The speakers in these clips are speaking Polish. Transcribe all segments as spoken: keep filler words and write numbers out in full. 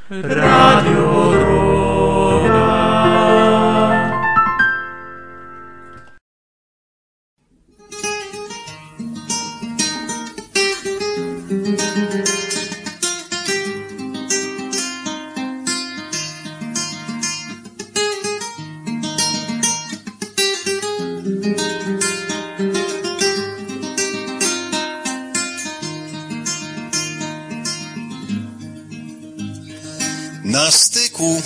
Radio Droga. Na styku.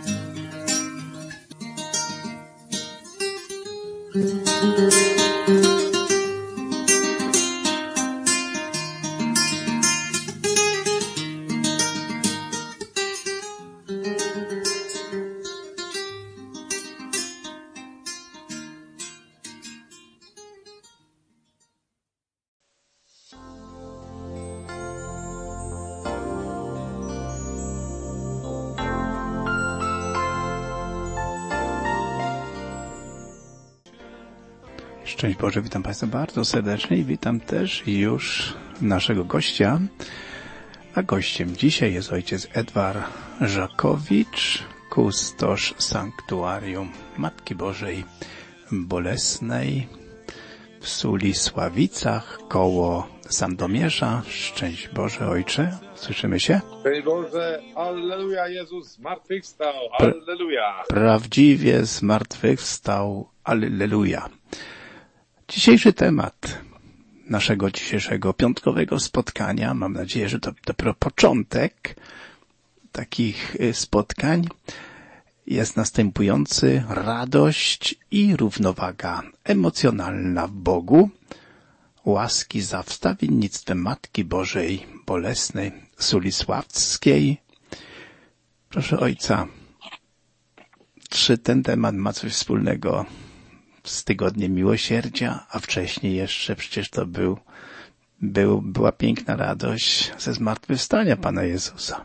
Szczęść Boże, witam Państwa bardzo serdecznie i witam też już naszego gościa. A gościem dzisiaj jest ojciec Edward Żakowicz, kustosz Sanktuarium Matki Bożej Bolesnej w Sulisławicach koło Sandomierza. Szczęść Boże, Ojcze, słyszymy się? Szczęść Boże, alleluja, Jezus zmartwychwstał, alleluja. Prawdziwie zmartwychwstał, alleluja. Dzisiejszy temat naszego dzisiejszego piątkowego spotkania, mam nadzieję, że to dopiero początek takich spotkań, jest następujący: radość i równowaga emocjonalna w Bogu, łaski za wstawiennictwem Matki Bożej Bolesnej Sulisławskiej. Proszę Ojca, czy ten temat ma coś wspólnego z Tygodniem Miłosierdzia, a wcześniej jeszcze przecież to był, był, była piękna radość ze zmartwychwstania Pana Jezusa?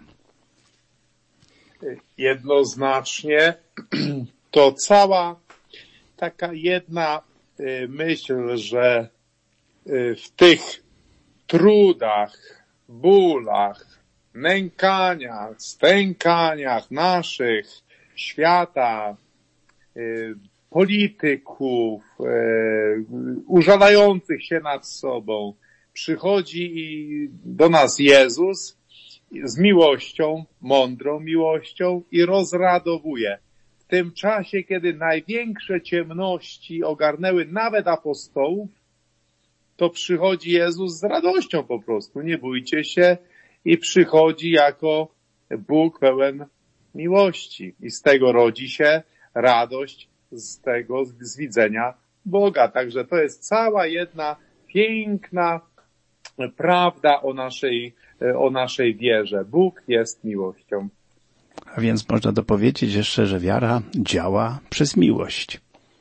Jednoznacznie to cała taka jedna myśl, że w tych trudach, bólach, nękaniach, stękaniach naszych, świata, polityków, e, użalających się nad sobą, przychodzi i do nas Jezus z miłością, mądrą miłością i rozradowuje. W tym czasie, kiedy największe ciemności ogarnęły nawet apostołów, to przychodzi Jezus z radością po prostu. Nie bójcie się, i przychodzi jako Bóg pełen miłości. I z tego rodzi się radość, z tego, z widzenia Boga. Także to jest cała jedna piękna prawda o naszej, o naszej wierze. Bóg jest miłością. A więc można dopowiedzieć jeszcze, że wiara działa przez miłość.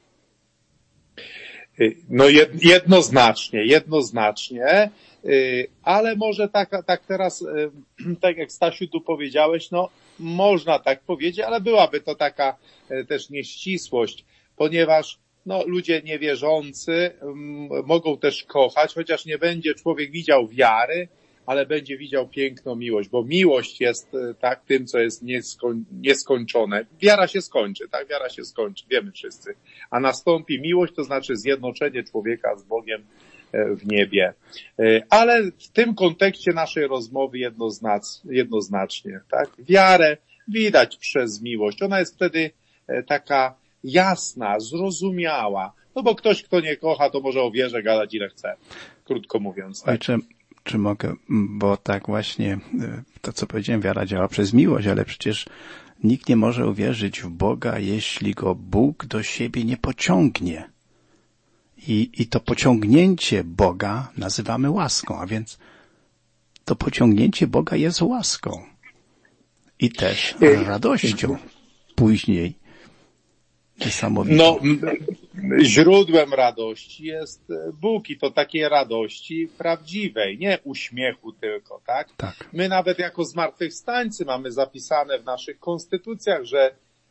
No jednoznacznie, jednoznacznie, ale może tak, tak teraz, tak jak Stasiu tu powiedziałeś, no można tak powiedzieć, ale byłaby to taka też nieścisłość, ponieważ no, ludzie niewierzący m, mogą też kochać, chociaż nie będzie człowiek widział wiary, ale będzie widział piękną miłość, bo miłość jest tak tym, co jest nieskoń, nieskończone. Wiara się skończy, tak? Wiara się skończy, wiemy wszyscy. A nastąpi miłość, to znaczy zjednoczenie człowieka z Bogiem w niebie. Ale w tym kontekście naszej rozmowy jednoznacznie, jednoznacznie tak? Wiarę widać przez miłość. Ona jest wtedy taka jasna, zrozumiała. No bo ktoś, kto nie kocha, to może o wierze gadać ile chce. Krótko mówiąc. Tak? Ojcze, czy mogę, bo tak właśnie to, co powiedziałem, wiara działa przez miłość, ale przecież nikt nie może uwierzyć w Boga, jeśli go Bóg do siebie nie pociągnie. I, i to pociągnięcie Boga nazywamy łaską, a więc to pociągnięcie Boga jest łaską i też radością później. No, źródłem radości jest Bóg i to takiej radości prawdziwej, nie uśmiechu tylko, tak? Tak. My nawet jako zmartwychwstańcy mamy zapisane w naszych konstytucjach, że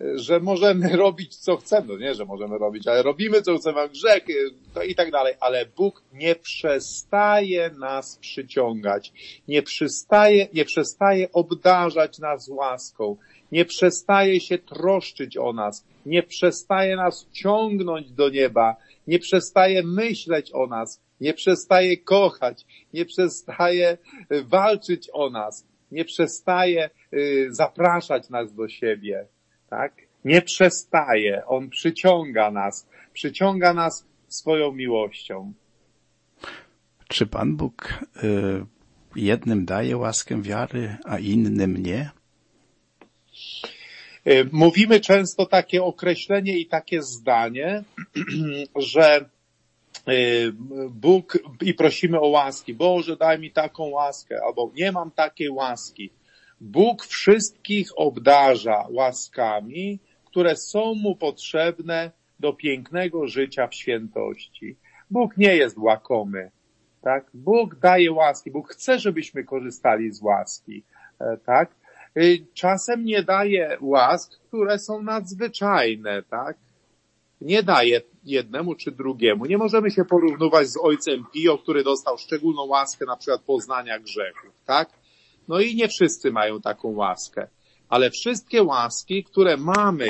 że możemy robić co chcemy, no nie, że możemy robić, ale robimy co chcemy, grzech to i tak dalej, ale Bóg nie przestaje nas przyciągać, nie przestaje, nie przestaje obdarzać nas łaską, nie przestaje się troszczyć o nas, nie przestaje nas ciągnąć do nieba, nie przestaje myśleć o nas, nie przestaje kochać, nie przestaje walczyć o nas, nie przestaje y, zapraszać nas do siebie, tak? Nie przestaje. On przyciąga nas, przyciąga nas swoją miłością. Czy Pan Bóg y, jednym daje łaskę wiary, a innym nie? Y, mówimy często takie określenie i takie zdanie, że Bóg i prosimy o łaski. Boże, daj mi taką łaskę, albo nie mam takiej łaski. Bóg wszystkich obdarza łaskami, które są mu potrzebne do pięknego życia w świętości. Bóg nie jest łakomy, tak? Bóg daje łaski. Bóg chce, żebyśmy korzystali z łaski, tak? Czasem nie daje łask, które są nadzwyczajne, tak? Nie daje jednemu czy drugiemu. Nie możemy się porównywać z ojcem Pio, który dostał szczególną łaskę na przykład poznania grzechów, tak? No i nie wszyscy mają taką łaskę. Ale wszystkie łaski, które mamy,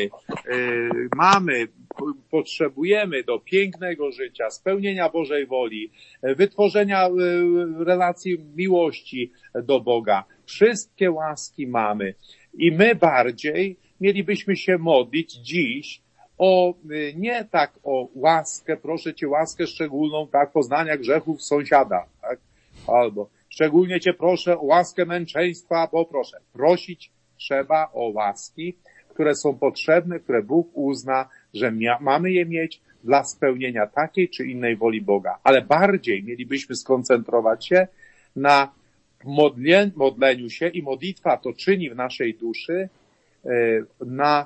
yy, mamy, potrzebujemy do pięknego życia, spełnienia Bożej woli, wytworzenia yy, relacji miłości do Boga, wszystkie łaski mamy. I my bardziej mielibyśmy się modlić dziś o, nie tak o łaskę, proszę Cię, łaskę szczególną, tak, poznania grzechów sąsiada, tak, albo szczególnie Cię proszę o łaskę męczeństwa, bo proszę, prosić trzeba o łaski, które są potrzebne, które Bóg uzna, że mia- mamy je mieć dla spełnienia takiej czy innej woli Boga, ale bardziej mielibyśmy skoncentrować się na modlę- modleniu się i modlitwa to czyni w naszej duszy, yy, na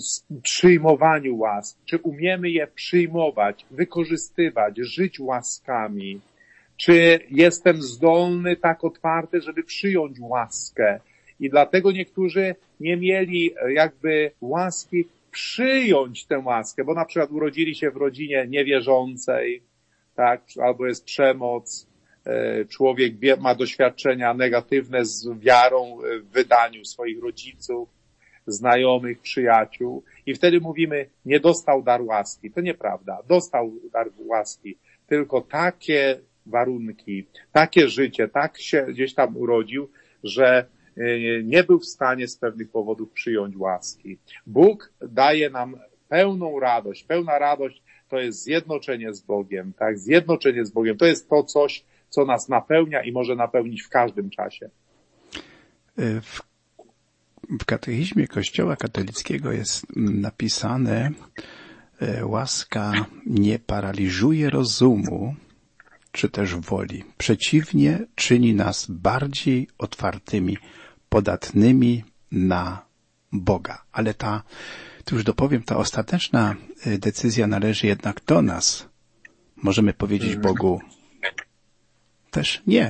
przyjmowaniu łask, czy umiemy je przyjmować, wykorzystywać, żyć łaskami, czy jestem zdolny, tak otwarty, żeby przyjąć łaskę. I dlatego niektórzy nie mieli jakby łaski przyjąć tę łaskę, bo na przykład urodzili się w rodzinie niewierzącej, tak, albo jest przemoc, człowiek ma doświadczenia negatywne z wiarą w wydaniu swoich rodziców, znajomych, przyjaciół i wtedy mówimy, nie dostał dar łaski. To nieprawda. Dostał dar łaski. Tylko takie warunki, takie życie, tak się gdzieś tam urodził, że nie był w stanie z pewnych powodów przyjąć łaski. Bóg daje nam pełną radość. Pełna radość to jest zjednoczenie z Bogiem, tak? Zjednoczenie z Bogiem. To jest to coś, co nas napełnia i może napełnić w każdym czasie. W W katechizmie Kościoła katolickiego jest napisane, łaska nie paraliżuje rozumu, czy też woli. Przeciwnie, czyni nas bardziej otwartymi, podatnymi na Boga. Ale ta, tu już dopowiem, ta ostateczna decyzja należy jednak do nas. Możemy powiedzieć Bogu też nie.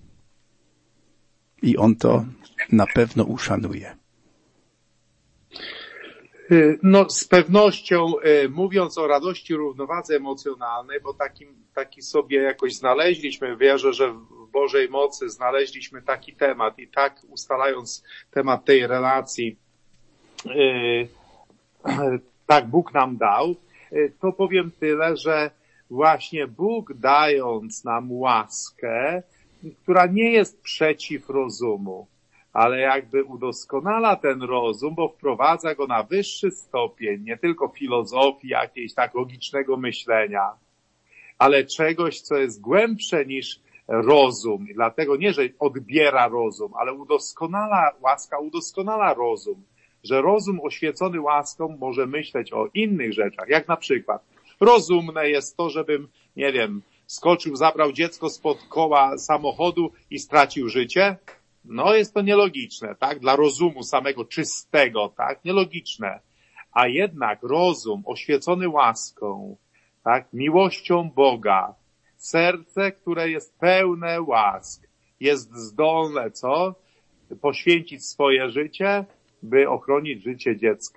I On to na pewno uszanuje. No, z pewnością, mówiąc o radości, równowadze emocjonalnej, bo takim, taki sobie jakoś znaleźliśmy, wierzę, że w Bożej mocy znaleźliśmy taki temat i tak ustalając temat tej relacji, tak Bóg nam dał, to powiem tyle, że właśnie Bóg dając nam łaskę, która nie jest przeciw rozumu, ale jakby udoskonala ten rozum, bo wprowadza go na wyższy stopień, nie tylko filozofii jakiejś tak logicznego myślenia, ale czegoś, co jest głębsze niż rozum. I dlatego nie, że odbiera rozum, ale udoskonala, łaska udoskonala rozum, że rozum oświecony łaską może myśleć o innych rzeczach, jak na przykład rozumne jest to, żebym, nie wiem, skoczył, zabrał dziecko spod koła samochodu i stracił życie. No jest to nielogiczne, tak? Dla rozumu samego czystego, tak? Nielogiczne. A jednak rozum oświecony łaską, tak? Miłością Boga, serce, które jest pełne łask, jest zdolne, co? Poświęcić swoje życie, by ochronić życie dziecka.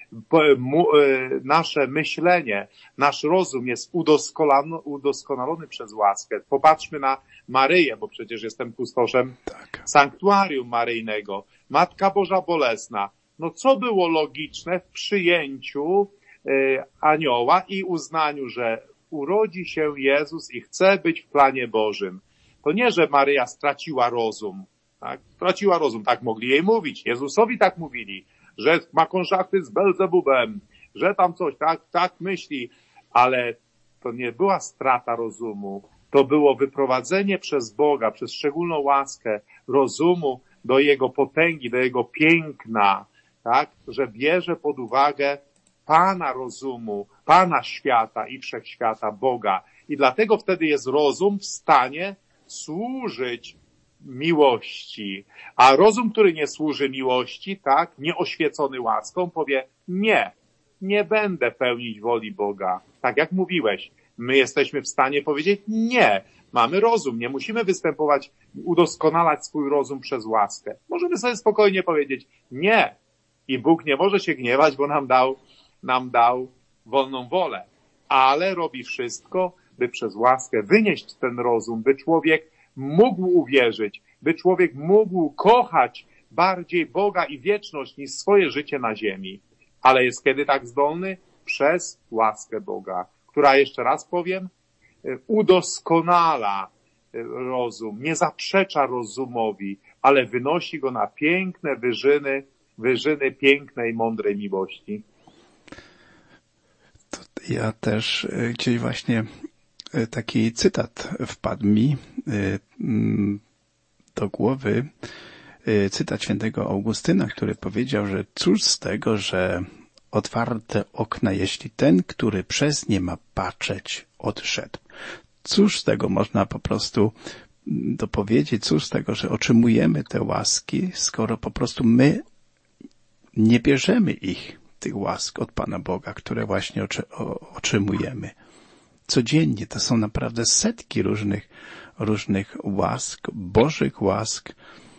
nasze myślenie, nasz rozum jest udoskonalony, udoskonalony przez łaskę. Popatrzmy na Maryję, bo przecież jestem kustoszem Tak. sanktuarium maryjnego. Matka Boża Bolesna. No co było logiczne w przyjęciu anioła i uznaniu, że urodzi się Jezus i chce być w planie Bożym. To nie, że Maryja straciła rozum. Tak? Straciła rozum, tak mogli jej mówić. Jezusowi tak mówili, że ma konszachty z Belzebubem, że tam coś, tak, tak myśli. Ale to nie była strata rozumu. To było wyprowadzenie przez Boga, przez szczególną łaskę rozumu do Jego potęgi, do Jego piękna, tak? Że bierze pod uwagę Pana rozumu, Pana świata i wszechświata, Boga. I dlatego wtedy jest rozum w stanie służyć miłości. A rozum, który nie służy miłości, tak, nieoświecony łaską, powie nie, nie będę pełnić woli Boga. Tak jak mówiłeś, my jesteśmy w stanie powiedzieć nie. Mamy rozum, nie musimy występować, udoskonalać swój rozum przez łaskę. Możemy sobie spokojnie powiedzieć nie. I Bóg nie może się gniewać, bo nam dał, nam dał wolną wolę. Ale robi wszystko, by przez łaskę wynieść ten rozum, by człowiek mógł uwierzyć, by człowiek mógł kochać bardziej Boga i wieczność niż swoje życie na ziemi. Ale jest kiedy tak zdolny? Przez łaskę Boga, która, jeszcze raz powiem, udoskonala rozum, nie zaprzecza rozumowi, ale wynosi go na piękne wyżyny, wyżyny pięknej, mądrej miłości. To ja też gdzieś właśnie taki cytat wpadł mi do głowy, cytat świętego Augustyna, który powiedział, że cóż z tego, że otwarte okna, jeśli ten, który przez nie ma patrzeć, odszedł. Cóż z tego można po prostu dopowiedzieć, cóż z tego, że otrzymujemy te łaski, skoro po prostu my nie bierzemy ich, tych łask od Pana Boga, które właśnie otrzymujemy. Codziennie to są naprawdę setki różnych, różnych łask, Bożych łask.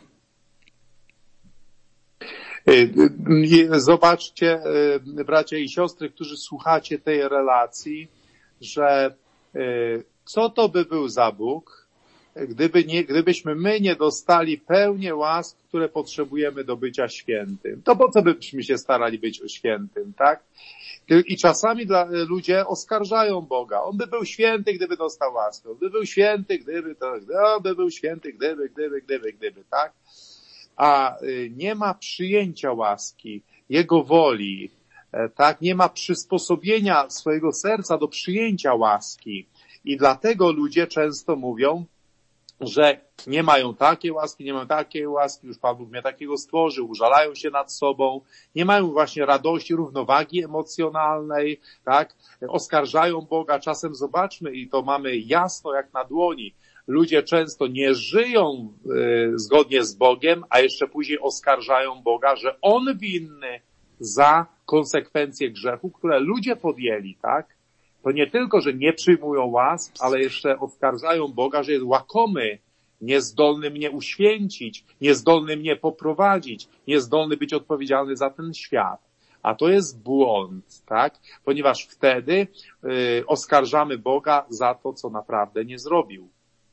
Zobaczcie, bracia i siostry, którzy słuchacie tej relacji, że co to by był za Bóg, gdyby nie, gdybyśmy my nie dostali pełni łask, które potrzebujemy do bycia świętym. To po co byśmy się starali być świętym, tak? I czasami dla, ludzie oskarżają Boga. On by był święty, gdyby dostał łaskę. On by był święty, gdyby to, on by był święty, gdyby, gdyby, gdyby, gdyby, tak? A nie ma przyjęcia łaski, Jego woli, tak? Nie ma przysposobienia swojego serca do przyjęcia łaski. I dlatego ludzie często mówią, że nie mają takiej łaski, nie mają takiej łaski, już Pan Bóg mnie takiego stworzył, użalają się nad sobą, nie mają właśnie radości, równowagi emocjonalnej, tak? Oskarżają Boga. Czasem zobaczmy, i to mamy jasno jak na dłoni, ludzie często nie żyją y, zgodnie z Bogiem, a jeszcze później oskarżają Boga, że On winny za konsekwencje grzechu, które ludzie podjęli, tak? To nie tylko, że nie przyjmują łask, ale jeszcze oskarżają Boga, że jest łakomy, niezdolny mnie uświęcić, niezdolny mnie poprowadzić, niezdolny być odpowiedzialny za ten świat. A to jest błąd, tak? Ponieważ wtedy y, oskarżamy Boga za to, co naprawdę nie zrobił.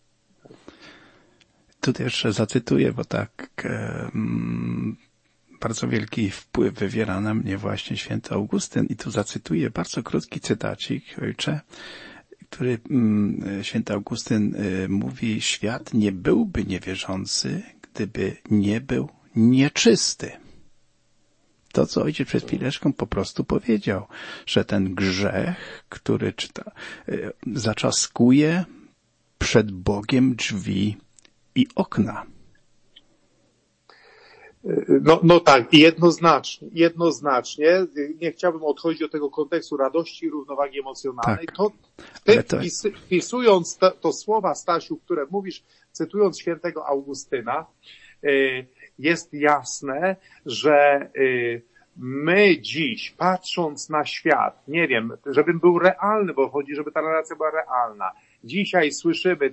Tutaj jeszcze zacytuję, bo tak um, bardzo wielki wpływ wywiera na mnie właśnie święty Augustyn i tu zacytuję bardzo krótki cytacik, ojcze, który um, święty Augustyn y, mówi: świat nie byłby niewierzący, gdyby nie był nieczysty. To, co ojciec przed chwileczką po prostu powiedział, że ten grzech, który czyta, y, zaczaskuje przed Bogiem drzwi i okna. No, no tak, i jednoznacznie, jednoznacznie, nie chciałbym odchodzić do tego kontekstu radości i równowagi emocjonalnej, tak. to ty to... wpisując to, to słowa, Stasiu, które mówisz, cytując świętego Augustyna, jest jasne, że my dziś, patrząc na świat, nie wiem, żebym był realny, bo chodzi, żeby ta relacja była realna. Dzisiaj słyszymy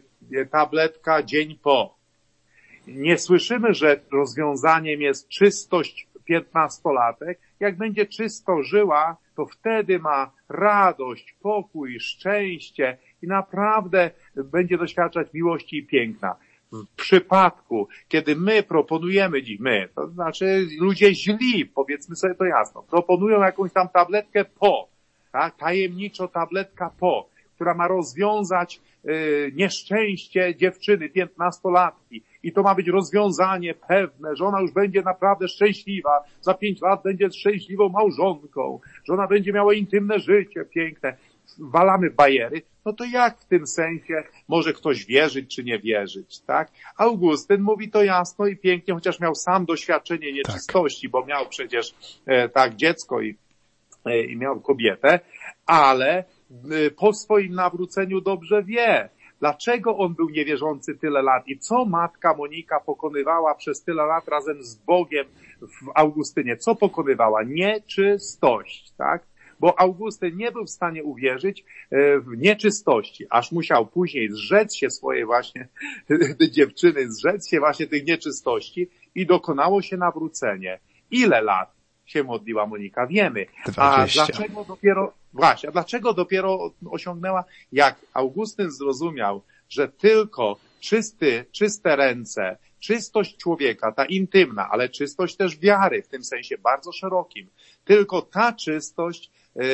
tabletka dzień po. Nie słyszymy, że rozwiązaniem jest czystość piętnastolatek, jak będzie czysto żyła, to wtedy ma radość, pokój, szczęście i naprawdę będzie doświadczać miłości i piękna. W przypadku, kiedy my proponujemy dziś, my, to znaczy ludzie źli, powiedzmy sobie to jasno, proponują jakąś tam tabletkę po, tak, tajemniczo tabletka po, która ma rozwiązać y, nieszczęście dziewczyny, piętnastolatki. I to ma być rozwiązanie pewne, że ona już będzie naprawdę szczęśliwa, za pięć lat będzie szczęśliwą małżonką, że ona będzie miała intymne życie piękne. Walamy bajery, no to jak w tym sensie może ktoś wierzyć czy nie wierzyć, tak? Augustyn mówi to jasno i pięknie, chociaż miał sam doświadczenie nieczystości, tak, bo miał przecież e, tak dziecko i, e, i miał kobietę, ale e, po swoim nawróceniu dobrze wie, dlaczego on był niewierzący tyle lat i co matka Monika pokonywała przez tyle lat razem z Bogiem w Augustynie? Co pokonywała? Nieczystość, tak? Bo Augustyn nie był w stanie uwierzyć w nieczystości, aż musiał później zrzec się swojej właśnie dziewczyny, zrzec się właśnie tych nieczystości i dokonało się nawrócenie. Ile lat się modliła Monika? Wiemy. dwadzieścia. A dlaczego dopiero, właśnie, a dlaczego dopiero osiągnęła? Jak Augustyn zrozumiał, że tylko czysty, czyste ręce, czystość człowieka, ta intymna, ale czystość też wiary, w tym sensie bardzo szerokim, tylko ta czystość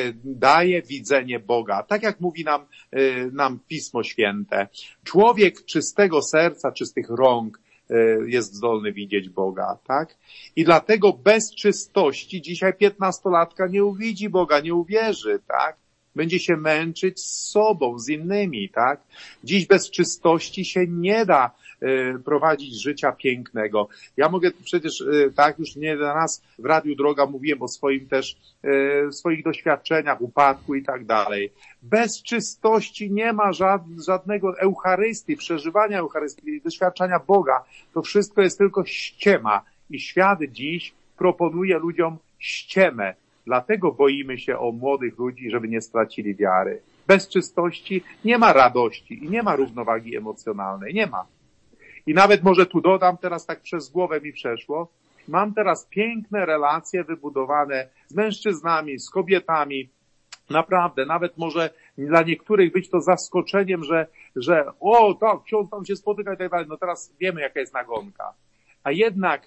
daje widzenie Boga. Tak jak mówi nam, nam Pismo Święte. Człowiek czystego serca, czystych rąk jest zdolny widzieć Boga, tak? I dlatego bez czystości dzisiaj piętnastolatka nie uwidzi Boga, nie uwierzy, tak? Będzie się męczyć z sobą, z innymi, tak? Dziś bez czystości się nie da y, prowadzić życia pięknego. Ja mogę przecież, y, tak, już nie raz w Radiu Droga mówiłem o swoim też, y, swoich doświadczeniach, upadku i tak dalej. Bez czystości nie ma żad, żadnego Eucharystii, przeżywania Eucharystii, doświadczenia Boga. To wszystko jest tylko ściema. I świat dziś proponuje ludziom ściemę. Dlatego boimy się o młodych ludzi, żeby nie stracili wiary. Bez czystości nie ma radości i nie ma równowagi emocjonalnej. Nie ma. I nawet może tu dodam, teraz tak przez głowę mi przeszło, mam teraz piękne relacje wybudowane z mężczyznami, z kobietami. Naprawdę, nawet może dla niektórych być to zaskoczeniem, że, że o tak, ksiądz tam się spotyka i tak dalej. No teraz wiemy, jaka jest nagonka. A jednak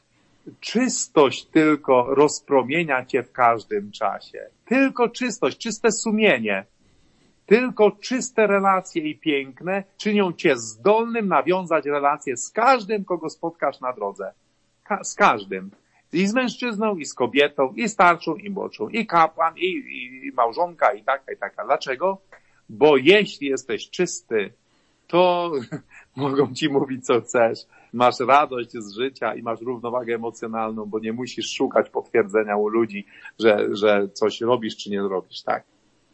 czystość tylko rozpromienia cię w każdym czasie. Tylko czystość, czyste sumienie, tylko czyste relacje i piękne czynią cię zdolnym nawiązać relacje z każdym, kogo spotkasz na drodze. Ka- z każdym. I z mężczyzną, i z kobietą, i starszą, i młodszą, i kapłan, i, i, i małżonka, i taka, i taka. Dlaczego? Bo jeśli jesteś czysty, to mogą ci mówić, co chcesz. Masz radość z życia i masz równowagę emocjonalną, bo nie musisz szukać potwierdzenia u ludzi, że, że coś robisz czy nie robisz, tak?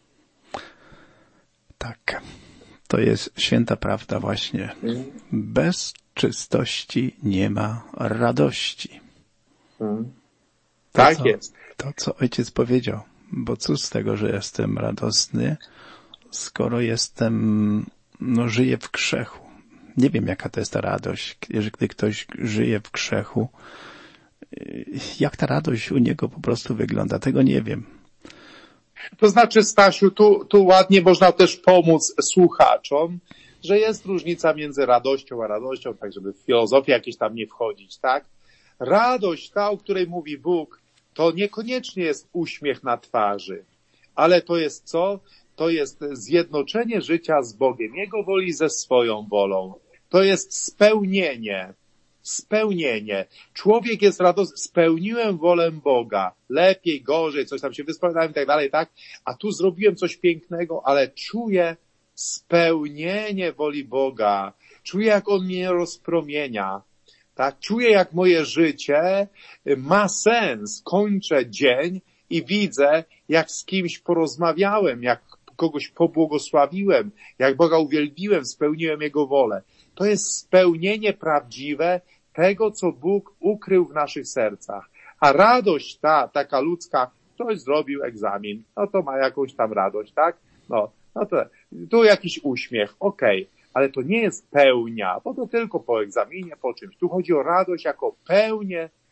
Tak. To jest święta prawda właśnie. Mm. Bez czystości nie ma radości. Mm. To, Tak co, jest. To, co ojciec powiedział. Bo cóż z tego, że jestem radosny, skoro jestem, no, żyję w grzechu. Nie wiem, jaka to jest ta radość, gdy ktoś żyje w grzechu. Jak ta radość u niego po prostu wygląda, tego nie wiem. To znaczy, Stasiu, tu, tu ładnie można też pomóc słuchaczom, że jest różnica między radością a radością, tak żeby w filozofię jakieś tam nie wchodzić, tak? Radość, ta, o której mówi Bóg, to niekoniecznie jest uśmiech na twarzy, ale to jest co? To jest zjednoczenie życia z Bogiem, Jego woli ze swoją wolą. To jest spełnienie. Spełnienie. Człowiek jest radosny. Spełniłem wolę Boga. Lepiej, gorzej, coś tam się wyspowiadałem i tak dalej, tak? A tu zrobiłem coś pięknego, ale czuję spełnienie woli Boga. Czuję, jak On mnie rozpromienia. Tak? Czuję, jak moje życie ma sens. Kończę dzień i widzę, jak z kimś porozmawiałem, jak kogoś pobłogosławiłem, jak Boga uwielbiłem, spełniłem Jego wolę. To jest spełnienie prawdziwe tego, co Bóg ukrył w naszych sercach. A radość ta, taka ludzka, ktoś zrobił egzamin, no to ma jakąś tam radość, tak? No, no to tu jakiś uśmiech, okej, okay. Ale to nie jest pełnia, bo to tylko po egzaminie, po czymś. Tu chodzi o radość jako pełnię,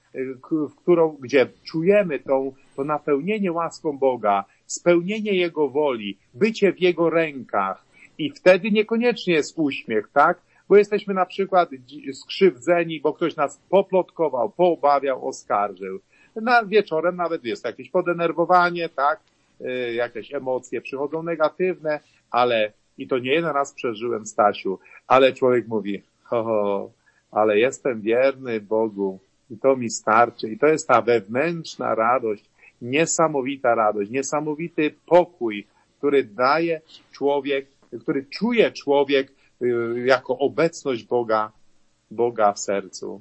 w którą, gdzie czujemy tą, to napełnienie łaską Boga, spełnienie Jego woli, bycie w Jego rękach i wtedy niekoniecznie jest uśmiech, tak? Bo jesteśmy na przykład skrzywdzeni, bo ktoś nas poplotkował, poobawiał, oskarżył. Na wieczorem nawet jest jakieś podenerwowanie, tak? Yy, jakieś emocje przychodzą negatywne, ale i to nie jeden raz przeżyłem, Stasiu, ale człowiek mówi, ho, ho, ale jestem wierny Bogu i to mi starczy. I to jest ta wewnętrzna radość, niesamowita radość, niesamowity pokój, który daje człowiek, który czuje człowiek yy, jako obecność Boga, Boga w sercu.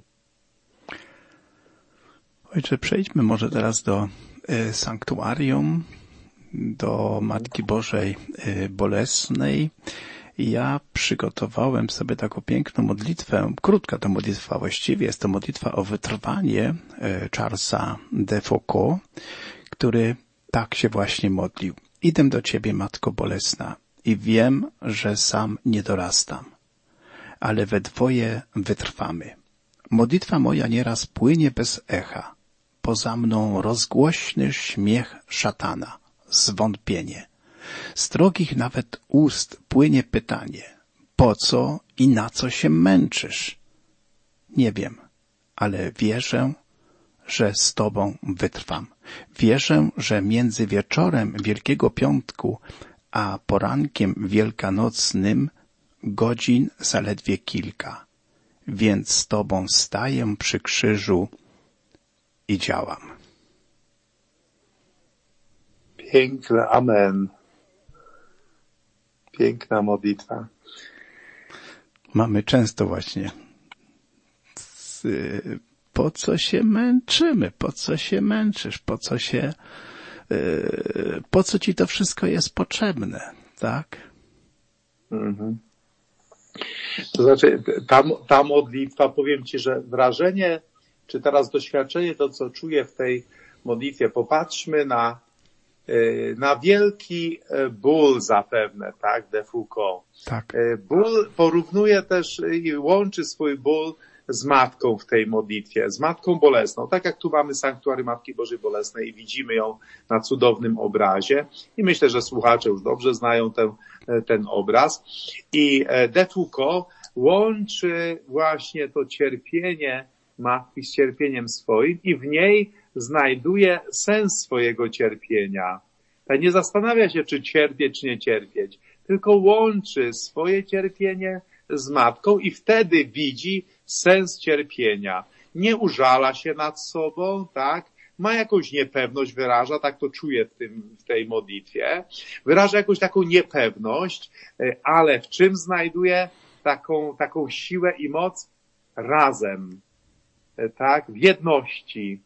Ojcze, przejdźmy może teraz do y, sanktuarium, do Matki Bożej y, Bolesnej. Ja przygotowałem sobie taką piękną modlitwę, krótka to modlitwa właściwie, jest to modlitwa o wytrwanie y, Charlesa de Foucauld, który tak się właśnie modlił. Idę do Ciebie, Matko Bolesna, i wiem, że sam nie dorastam, ale we dwoje wytrwamy. Modlitwa moja nieraz płynie bez echa, poza mną rozgłośny śmiech szatana, zwątpienie. Z drogich nawet ust płynie pytanie, po co i na co się męczysz? Nie wiem, ale wierzę, że z Tobą wytrwam. Wierzę, że między wieczorem Wielkiego Piątku a porankiem wielkanocnym godzin zaledwie kilka, więc z Tobą staję przy krzyżu i działam. Piękne, amen. Piękna modlitwa. Mamy często właśnie z, po co się męczymy, po co się męczysz, po co się, yy, po co ci to wszystko jest potrzebne, tak? Mhm. To znaczy, ta, ta modlitwa, powiem Ci, że wrażenie, czy teraz doświadczenie, to co czuję w tej modlitwie, popatrzmy na, na wielki ból zapewne, tak, de Foucauld. Tak. Ból porównuje też i łączy swój ból z Matką w tej modlitwie, z Matką Bolesną. Tak jak tu mamy sanktuarium Matki Bożej Bolesnej i widzimy ją na cudownym obrazie. I myślę, że słuchacze już dobrze znają ten, ten obraz. I de Foucauld łączy właśnie to cierpienie Matki z cierpieniem swoim i w niej znajduje sens swojego cierpienia. Tak nie zastanawia się, czy cierpieć, czy nie cierpieć, tylko łączy swoje cierpienie z Matką i wtedy widzi sens cierpienia. Nie użala się nad sobą, tak? Ma jakąś niepewność, wyraża, tak to czuję w tym, w tej modlitwie. Wyraża jakąś taką niepewność, ale w czym znajduje taką, taką siłę i moc? Razem, tak? W jedności.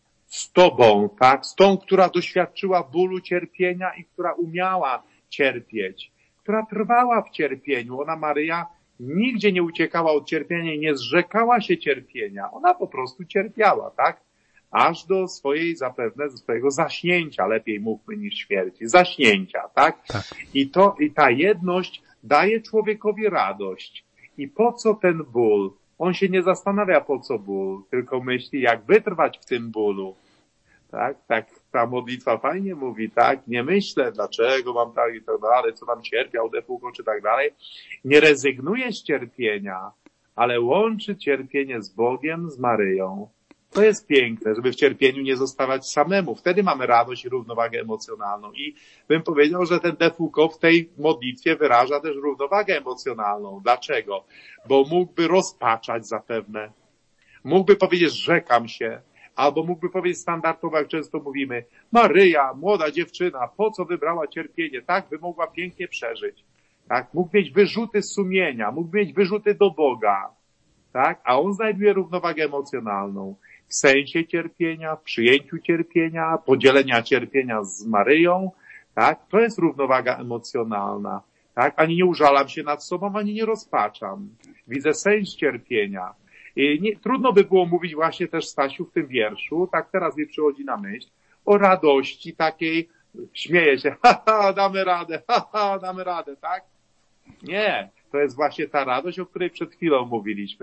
Z Tobą, tak? Z tą, która doświadczyła bólu, cierpienia i która umiała cierpieć, która trwała w cierpieniu. Ona, Maryja, nigdzie nie uciekała od cierpienia i nie zrzekała się cierpienia. Ona po prostu cierpiała, tak? Aż do swojej zapewne, do swojego zaśnięcia, lepiej mówmy niż śmierci, zaśnięcia, tak? Tak. I to, i ta jedność daje człowiekowi radość. I po co ten ból? On się nie zastanawia, po co ból, tylko myśli, jak wytrwać w tym bólu. Tak, tak, ta modlitwa fajnie mówi, tak, nie myślę, dlaczego mam tak i tak dalej, co tam cierpiał, de Foucauld, czy tak dalej. Nie rezygnuje z cierpienia, ale łączy cierpienie z Bogiem, z Maryją. To jest piękne, żeby w cierpieniu nie zostawać samemu. Wtedy mamy radość i równowagę emocjonalną. I bym powiedział, że ten de Foucauld w tej modlitwie wyraża też równowagę emocjonalną. Dlaczego? Bo mógłby rozpaczać zapewne. Mógłby powiedzieć, zrzekam się. Albo mógłby powiedzieć standardowo, jak często mówimy, Maryja, młoda dziewczyna, po co wybrała cierpienie? Tak, by mogła pięknie przeżyć. Tak, mógł mieć wyrzuty sumienia, mógł mieć wyrzuty do Boga. Tak, a on znajduje równowagę emocjonalną. W sensie cierpienia, w przyjęciu cierpienia, podzielenia cierpienia z Maryją, tak, to jest równowaga emocjonalna, tak, ani nie użalam się nad sobą, ani nie rozpaczam. Widzę sens cierpienia. I nie, trudno by było mówić właśnie też, Stasiu, w tym wierszu, tak teraz mi przychodzi na myśl, o radości takiej, śmieję się, haha, damy radę, haha, damy radę, tak? Nie, to jest właśnie ta radość, o której przed chwilą mówiliśmy.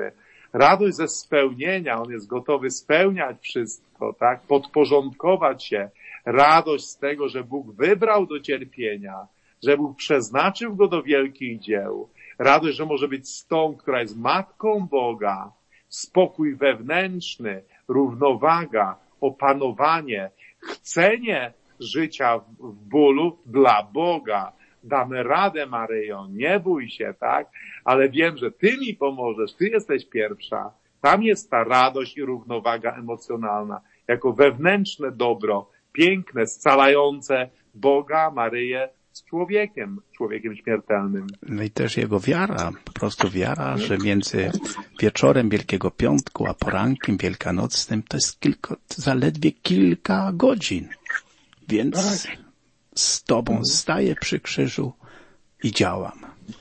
Radość ze spełnienia, on jest gotowy spełniać wszystko, tak? Podporządkować się. Radość z tego, że Bóg wybrał do cierpienia, że Bóg przeznaczył go do wielkich dzieł. Radość, że może być z tą, która jest matką Boga. Spokój wewnętrzny, równowaga, opanowanie, chcenie życia w bólu dla Boga. Damy radę, Maryjo, nie bój się, tak? Ale wiem, że Ty mi pomożesz, Ty jesteś pierwsza. Tam jest ta radość i równowaga emocjonalna, jako wewnętrzne dobro, piękne, scalające Boga, Maryję z człowiekiem, człowiekiem śmiertelnym. No i też jego wiara, po prostu wiara, że między wieczorem Wielkiego Piątku a porankiem wielkanocnym to jest kilka, zaledwie kilka godzin. Więc z Tobą staję przy krzyżu i działam.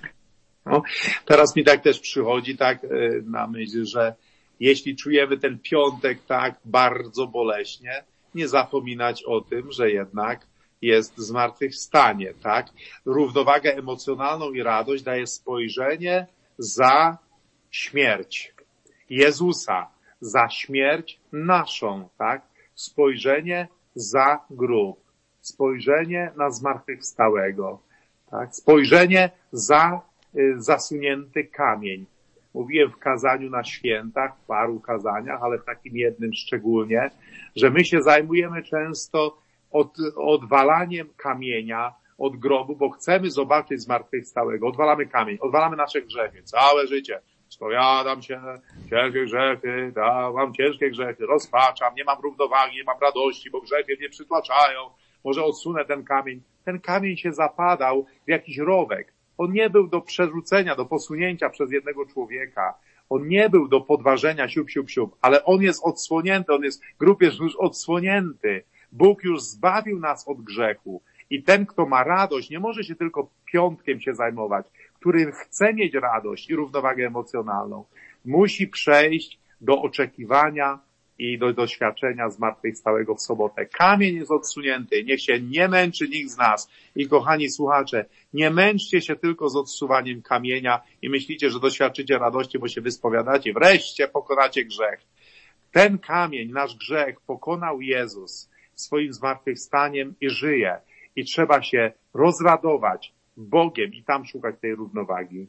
No, teraz mi tak też przychodzi tak na myśl, że jeśli czujemy ten piątek tak bardzo boleśnie, nie zapominać o tym, że jednak jest zmartwychwstanie, tak? Równowagę emocjonalną i radość daje spojrzenie za śmierć Jezusa, za śmierć naszą, tak? Spojrzenie za grób, spojrzenie na zmartwychwstałego, tak? Spojrzenie za y, zasunięty kamień. Mówiłem w kazaniu na świętach, w paru kazaniach, ale w takim jednym szczególnie, że my się zajmujemy często od, odwalaniem kamienia od grobu, bo chcemy zobaczyć zmartwychwstałego. Odwalamy kamień, odwalamy nasze grzechy, całe życie. Spowiadam się, ciężkie grzechy, da, mam ciężkie grzechy, rozpaczam, nie mam równowagi, nie mam radości, bo grzechy mnie przytłaczają. Może odsunę ten kamień. Ten kamień się zapadał w jakiś rowek. On nie był do przerzucenia, do posunięcia przez jednego człowieka. On nie był do podważenia siup, siup, siup, ale on jest odsłonięty, on jest, grób jest już odsłonięty. Bóg już zbawił nas od grzechu. I ten, kto ma radość, nie może się tylko piątkiem się zajmować, który chce mieć radość i równowagę emocjonalną. Musi przejść do oczekiwania i do doświadczenia zmartwychwstałego w sobotę. Kamień jest odsunięty, niech się nie męczy nikt z nas. I kochani słuchacze, nie męczcie się tylko z odsuwaniem kamienia i myślicie, że doświadczycie radości, bo się wyspowiadacie. Wreszcie pokonacie grzech. Ten kamień, nasz grzech, pokonał Jezus swoim zmartwychwstaniem i żyje. I trzeba się rozradować Bogiem i tam szukać tej równowagi.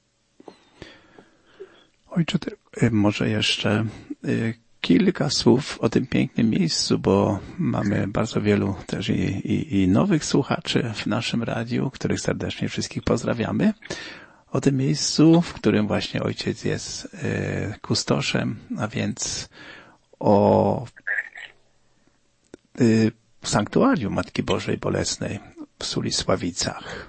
Ojcze, może jeszcze kilka słów o tym pięknym miejscu, bo mamy bardzo wielu też i, i, i nowych słuchaczy w naszym radiu, których serdecznie wszystkich pozdrawiamy. O tym miejscu, w którym właśnie ojciec jest e, kustoszem, a więc o e, sanktuarium Matki Bożej Bolesnej w Sulisławicach.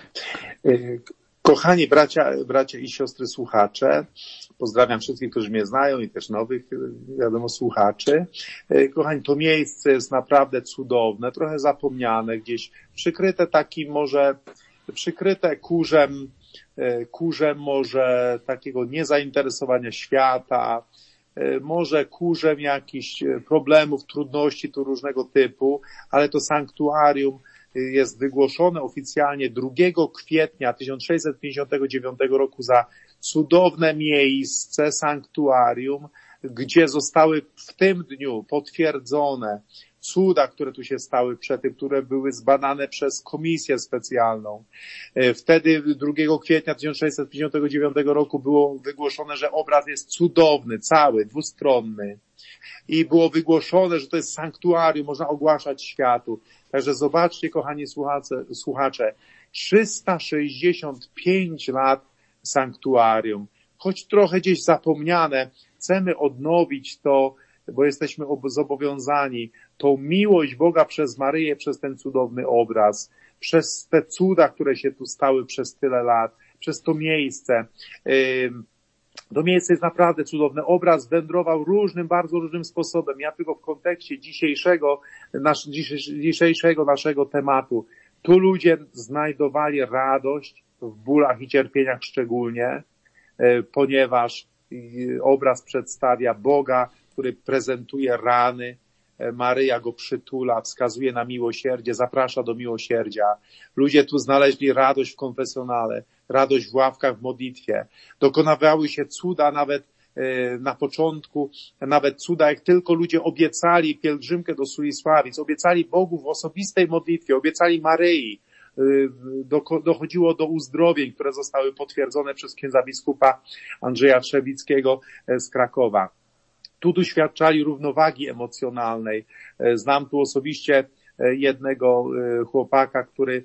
Kochani bracia, bracia i siostry słuchacze, pozdrawiam wszystkich, którzy mnie znają i też nowych, wiadomo, słuchaczy. Kochani, to miejsce jest naprawdę cudowne, trochę zapomniane, gdzieś przykryte takim może, przykryte kurzem, kurzem może takiego niezainteresowania świata, może kurzem jakichś problemów, trudności tu różnego typu, ale to sanktuarium jest wygłoszone oficjalnie drugiego kwietnia tysiąc sześćset pięćdziesiątego dziewiątego roku za cudowne miejsce, sanktuarium, gdzie zostały w tym dniu potwierdzone cuda, które tu się stały przedtem, które były zbadane przez komisję specjalną. Wtedy drugiego kwietnia tysiąc sześćset pięćdziesiątego dziewiątego roku było wygłoszone, że obraz jest cudowny, cały, dwustronny. I było wygłoszone, że to jest sanktuarium, można ogłaszać światu. Także zobaczcie, kochani słuchacze, słuchacze, trzysta sześćdziesiąt pięć lat sanktuarium. Choć trochę gdzieś zapomniane, chcemy odnowić to, bo jesteśmy zobowiązani, tą miłość Boga przez Maryję, przez ten cudowny obraz, przez te cuda, które się tu stały przez tyle lat, przez to miejsce. To miejsce jest naprawdę cudowne. Obraz wędrował różnym, bardzo różnym sposobem. Ja tylko w kontekście dzisiejszego, nasz, dzisiejszego naszego tematu. Tu ludzie znajdowali radość w bólach i cierpieniach szczególnie, ponieważ obraz przedstawia Boga, który prezentuje rany. Maryja go przytula, wskazuje na miłosierdzie, zaprasza do miłosierdzia. Ludzie tu znaleźli radość w konfesjonale, radość w ławkach w modlitwie. Dokonywały się cuda nawet na początku nawet cuda, jak tylko ludzie obiecali pielgrzymkę do Sulisławic, obiecali Bogu w osobistej modlitwie, obiecali Maryi, dochodziło do uzdrowień, które zostały potwierdzone przez księdza biskupa Andrzeja Trzebickiego z Krakowa. Tu doświadczali równowagi emocjonalnej. Znam tu osobiście jednego chłopaka, który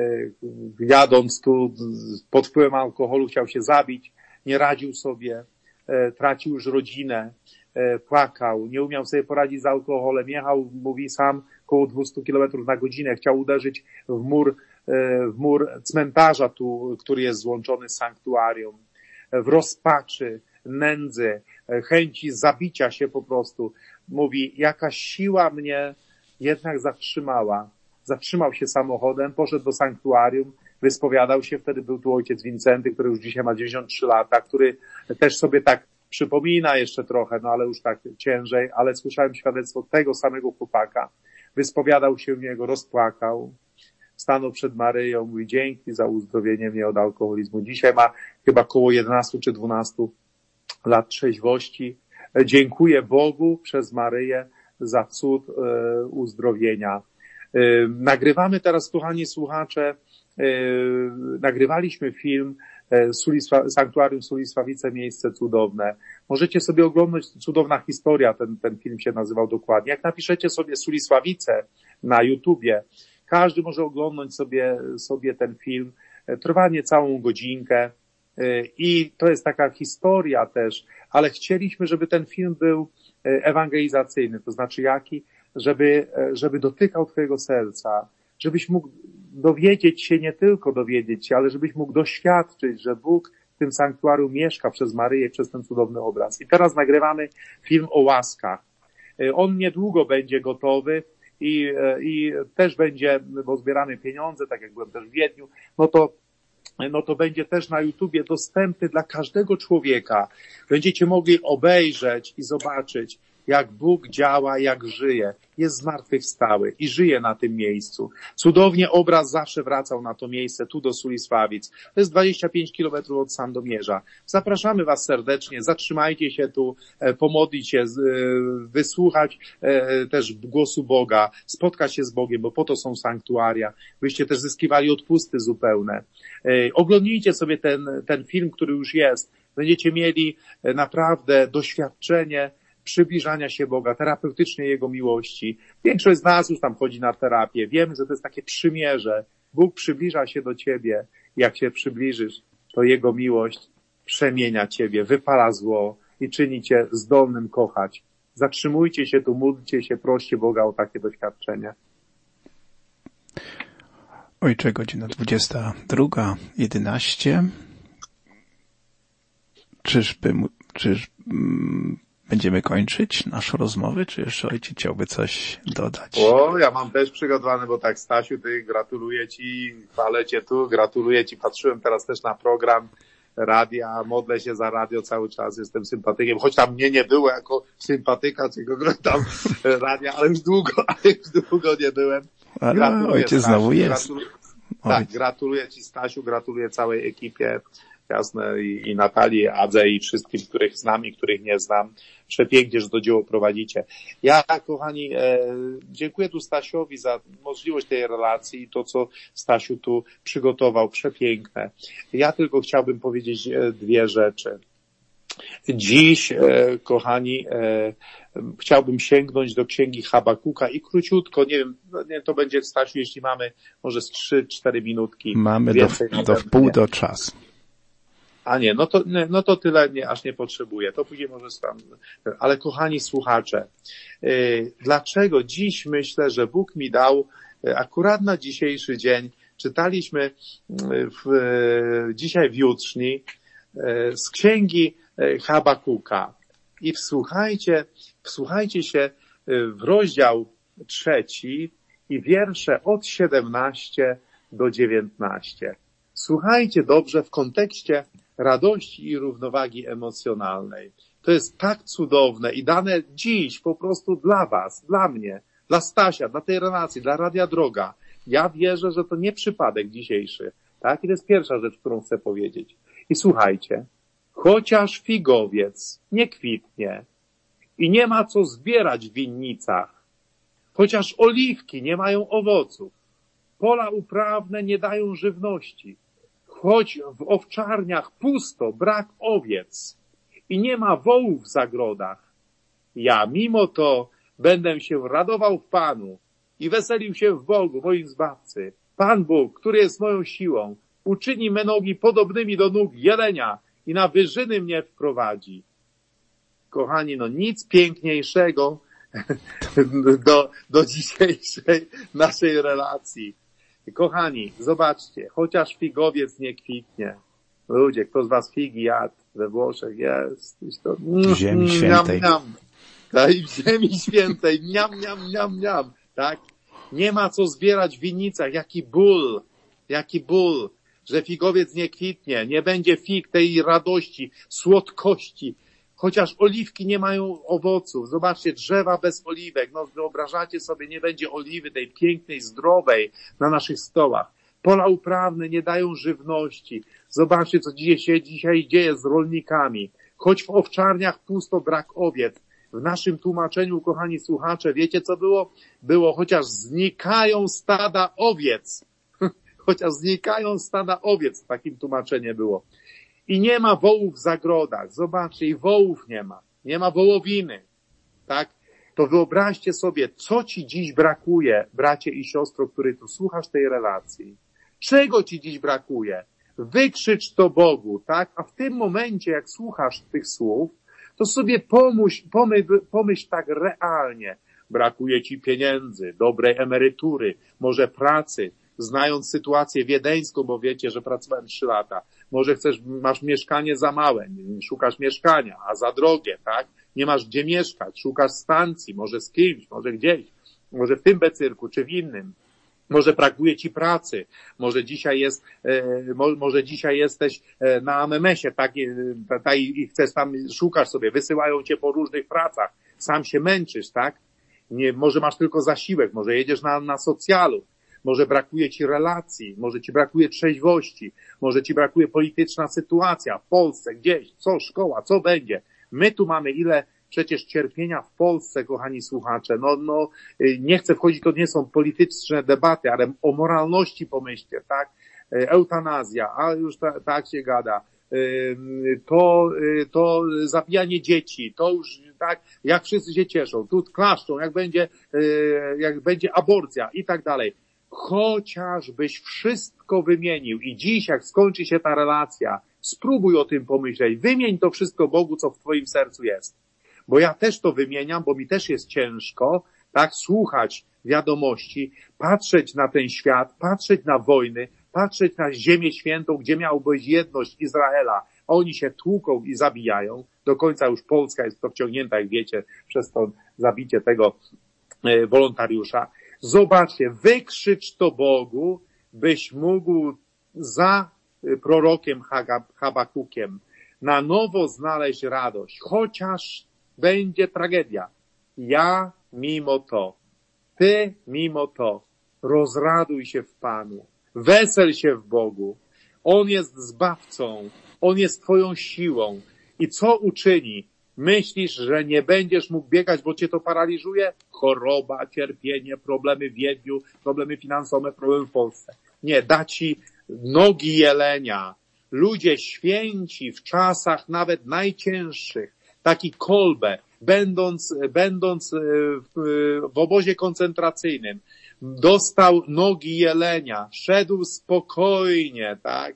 jadąc tu pod wpływem alkoholu chciał się zabić, nie radził sobie, tracił już rodzinę, płakał, nie umiał sobie poradzić z alkoholem, jechał, mówi sam, około dwieście kilometrów na godzinę, chciał uderzyć w mur, w mur cmentarza tu, który jest złączony z sanktuarium. W rozpaczy, nędzy, chęci zabicia się po prostu. Mówi, jakaś siła mnie jednak zatrzymała. Zatrzymał się samochodem, poszedł do sanktuarium, wyspowiadał się, wtedy był tu ojciec Wincenty, który już dzisiaj ma dziewięćdziesiąt trzy lata, który też sobie tak przypomina jeszcze trochę, no ale już tak ciężej, ale słyszałem świadectwo tego samego chłopaka. Wyspowiadał się w niego, rozpłakał, stanął przed Maryją, mówi, dzięki za uzdrowienie mnie od alkoholizmu. Dzisiaj ma chyba około jedenaście czy dwanaście lat trzeźwości. Dziękuję Bogu przez Maryję za cud e, uzdrowienia. E, nagrywamy teraz, kochani słuchacze, e, nagrywaliśmy film e, Sulisła, Sanktuarium Sulisławice, miejsce cudowne. Możecie sobie oglądać, cudowna historia, ten, ten film się nazywał dokładnie. Jak napiszecie sobie Sulisławice na YouTubie, każdy może oglądać sobie, sobie ten film. Trwa niecałą godzinkę i to jest taka historia też, ale chcieliśmy, żeby ten film był ewangelizacyjny, to znaczy jaki? Żeby, żeby dotykał twojego serca, żebyś mógł dowiedzieć się, nie tylko dowiedzieć się, ale żebyś mógł doświadczyć, że Bóg w tym sanktuarium mieszka przez Maryję, przez ten cudowny obraz. I teraz nagrywamy film o łaskach. On niedługo będzie gotowy. I, i też będzie, bo zbieramy pieniądze, tak jak byłem też w Wiedniu, no to, no to będzie też na YouTubie dostępny dla każdego człowieka. Będziecie mogli obejrzeć i zobaczyć, jak Bóg działa, jak żyje. Jest zmartwychwstały i żyje na tym miejscu. Cudownie obraz zawsze wracał na to miejsce, tu do Sulisławic. To jest dwadzieścia pięć kilometrów od Sandomierza. Zapraszamy was serdecznie, zatrzymajcie się tu, pomodlić się, wysłuchać też głosu Boga, spotkać się z Bogiem, bo po to są sanktuaria. Byście też zyskiwali odpusty zupełne. Oglądnijcie sobie ten, ten film, który już jest. Będziecie mieli naprawdę doświadczenie przybliżania się Boga, terapeutycznie Jego miłości. Większość z nas już tam chodzi na terapię. Wiemy, że to jest takie przymierze. Bóg przybliża się do ciebie. Jak się przybliżysz, to Jego miłość przemienia ciebie, wypala zło i czyni cię zdolnym kochać. Zatrzymujcie się tu, módlcie się, proście Boga o takie doświadczenia. Ojcze, godzina dwudziesta druga jedenaście. Czyżby, czyż, mm, będziemy kończyć naszą rozmowę, czy jeszcze ojciec chciałby coś dodać? O, ja mam też przygotowane, bo tak, Stasiu, ty gratuluję ci, chwalę cię tu, gratuluję ci, patrzyłem teraz też na program radia, modlę się za radio cały czas, jestem sympatykiem, choć tam mnie nie było jako sympatyka, tylko tam radia, ale już długo, ale już długo nie byłem. Ale Gratuluję, ojciec Stasiu, znowu jest. Gratuluję, tak, gratuluję ci, Stasiu, gratuluję całej ekipie, jasne, i, i Natalii, Adze i wszystkim, których znam i których nie znam. Przepięknie, że to dzieło prowadzicie. Ja, kochani, e, dziękuję tu Stasiowi za możliwość tej relacji i to, co Stasiu tu przygotował. Przepiękne. Ja tylko chciałbym powiedzieć dwie rzeczy. Dziś, e, kochani, e, chciałbym sięgnąć do księgi Habakuka i króciutko, nie wiem, nie, to będzie, Stasiu, jeśli mamy może z trzy cztery minutki. Mamy do, do wpół do czasu. A nie, no to, no to tyle nie, aż nie potrzebuję. To później może tam. Ale kochani słuchacze, yy, dlaczego dziś myślę, że Bóg mi dał, yy, akurat na dzisiejszy dzień, czytaliśmy w, yy, dzisiaj w jutrzni yy, z księgi yy, Habakuka. I wsłuchajcie, wsłuchajcie się yy, w rozdział trzeci i wiersze od siedemnaście do dziewiętnaście. Słuchajcie dobrze w kontekście radości i równowagi emocjonalnej. To jest tak cudowne i dane dziś po prostu dla was, dla mnie, dla Stasia, dla tej relacji, dla Radia Droga. Ja wierzę, że to nie przypadek dzisiejszy. Tak? I to jest pierwsza rzecz, którą chcę powiedzieć. I słuchajcie. chociaż figowiec nie kwitnie i nie ma co zbierać w winnicach, chociaż oliwki nie mają owoców, pola uprawne nie dają żywności, choć w owczarniach pusto, brak owiec i nie ma wołów w zagrodach, ja mimo to będę się radował w Panu i weselił się w Bogu, moim Zbawcy. Pan Bóg, który jest moją siłą, uczyni me nogi podobnymi do nóg jelenia i na wyżyny mnie wprowadzi. Kochani, no nic piękniejszego do, do dzisiejszej naszej relacji. Kochani, zobaczcie, chociaż figowiec nie kwitnie. Ludzie, kto z was figi jadł we Włoszech jest? To, w ziemi świętej. Miam, miam. Tak, w ziemi świętej. Miam, miam, miam, miam. Tak? Nie ma co zbierać w winnicach. Jaki ból. Jaki ból. Że figowiec nie kwitnie. Nie będzie fig tej radości, słodkości. Chociaż oliwki nie mają owoców. Zobaczcie, drzewa bez oliwek. No wyobrażacie sobie, nie będzie oliwy tej pięknej, zdrowej na naszych stołach. Pola uprawne nie dają żywności. Zobaczcie, co dzisiaj się dzisiaj dzieje z rolnikami. Choć w owczarniach pusto, brak owiec. W naszym tłumaczeniu, kochani słuchacze, wiecie co było? Było, chociaż znikają stada owiec. Chociaż znikają stada owiec, w takim tłumaczenie było. I nie ma wołów w zagrodach. Zobaczcie, i wołów nie ma. Nie ma wołowiny. Tak? To wyobraźcie sobie, co ci dziś brakuje, bracie i siostro, który tu słuchasz tej relacji. Czego ci dziś brakuje? Wykrzycz to Bogu, tak? A w tym momencie, jak słuchasz tych słów, to sobie pomyśl, pomyśl, pomyśl tak realnie. Brakuje ci pieniędzy, dobrej emerytury, może pracy, znając sytuację wiedeńską, bo wiecie, że pracowałem trzy lata. Może chcesz, masz mieszkanie za małe, szukasz mieszkania, a za drogie, tak? Nie masz gdzie mieszkać, szukasz stacji, może z kimś, może gdzieś, może w tym becyrku, czy w innym. Może brakuje ci pracy, może dzisiaj jest, e, mo, może dzisiaj jesteś e, na M M S-ie, tak, e, ta, i chcesz tam, szukasz sobie, wysyłają cię po różnych pracach, sam się męczysz, tak? Nie, może masz tylko zasiłek, może jedziesz na, na socjalu, może brakuje ci relacji, może ci brakuje trzeźwości, może ci brakuje polityczna sytuacja w Polsce, gdzieś, co, szkoła, co będzie. My tu mamy ile przecież cierpienia w Polsce, kochani słuchacze. No, no, nie chcę wchodzić, to nie są polityczne debaty, ale o moralności pomyślcie, tak? Eutanazja, a już ta, tak się gada. To, to zabijanie dzieci, to już, tak, jak wszyscy się cieszą, tu klaszczą, jak będzie, jak będzie aborcja i tak dalej. Chociażbyś wszystko wymienił i dziś, jak skończy się ta relacja, spróbuj o tym pomyśleć, wymień to wszystko Bogu, co w twoim sercu jest. Bo ja też to wymieniam, bo mi też jest ciężko, tak, słuchać wiadomości, patrzeć na ten świat, patrzeć na wojny, patrzeć na Ziemię Świętą, gdzie miała być jedność Izraela, a oni się tłuką i zabijają. Do końca już Polska jest w to wciągnięta, jak wiecie, przez to zabicie tego e, wolontariusza. Zobaczcie, wykrzycz to Bogu, byś mógł za prorokiem Habakukiem na nowo znaleźć radość, chociaż będzie tragedia. Ja mimo to, ty mimo to, rozraduj się w Panu, wesel się w Bogu. On jest Zbawcą, On jest twoją siłą. I co uczyni? Myślisz, że nie będziesz mógł biegać, bo cię to paraliżuje? Choroba, cierpienie, problemy w Wiedniu, problemy finansowe, problemy w Polsce. Nie, da ci nogi jelenia. Ludzie święci w czasach nawet najcięższych, taki Kolbe, będąc, będąc w, w obozie koncentracyjnym, dostał nogi jelenia, szedł spokojnie, tak?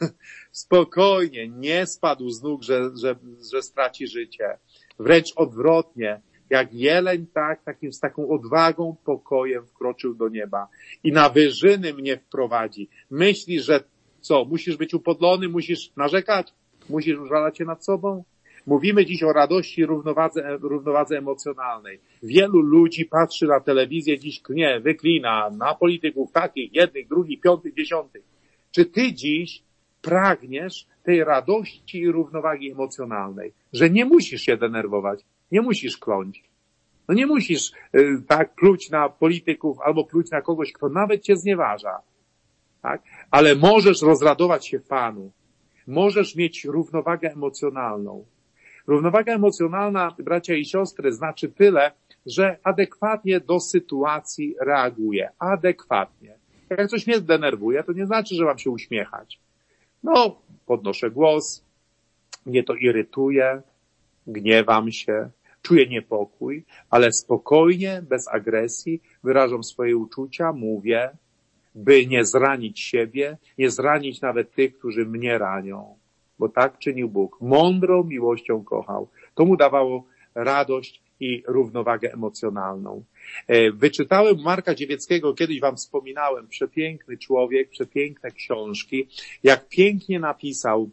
Spokojnie, nie spadł z nóg, że, że, że straci życie. Wręcz odwrotnie, jak jeleń, tak, takim, z taką odwagą, pokojem wkroczył do nieba i na wyżyny mnie wprowadzi. Myślisz, że co, musisz być upodlony, musisz narzekać, musisz użalać się nad sobą? Mówimy dziś o radości i równowadze, równowadze emocjonalnej. Wielu ludzi patrzy na telewizję, dziś klnie, wyklina na polityków takich, jednych, drugich, piątych, dziesiątych. Czy ty dziś pragniesz tej radości i równowagi emocjonalnej, że nie musisz się denerwować, nie musisz kląć. No nie musisz y, tak pluć na polityków albo pluć na kogoś, kto nawet cię znieważa. Tak? Ale możesz rozradować się w Panu. możesz mieć równowagę emocjonalną. Równowaga emocjonalna, bracia i siostry, znaczy tyle, że adekwatnie do sytuacji reaguję. Adekwatnie. Jak coś mnie zdenerwuje, to nie znaczy, że mam się uśmiechać. No, podnoszę głos, mnie to irytuje, gniewam się, czuję niepokój, ale spokojnie, bez agresji wyrażam swoje uczucia, mówię, by nie zranić siebie, nie zranić nawet tych, którzy mnie ranią. Bo tak czynił Bóg. Mądrą miłością kochał. To mu dawało radość i równowagę emocjonalną. Wyczytałem Marka Dziewieckiego, kiedyś wam wspominałem, przepiękny człowiek, przepiękne książki, jak pięknie napisał,